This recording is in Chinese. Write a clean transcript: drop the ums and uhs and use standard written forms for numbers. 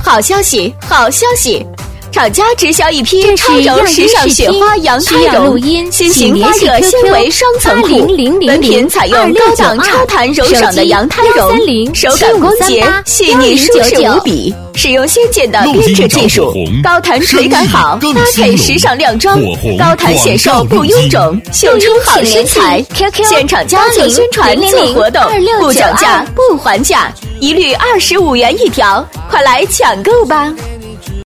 好消息，好消息！厂家直销一批超柔时尚雪花羊胎绒，新型发热纤维双层裤，本品采用高档超弹柔爽的羊胎绒，手感光洁、细腻舒适无比，使用先进的编织技术，高弹垂感好，搭配时尚靓装，高弹显瘦不臃肿，秀出好身材。现场加做宣传做活动，不讲价不还价，一律25元一条，快来抢购吧！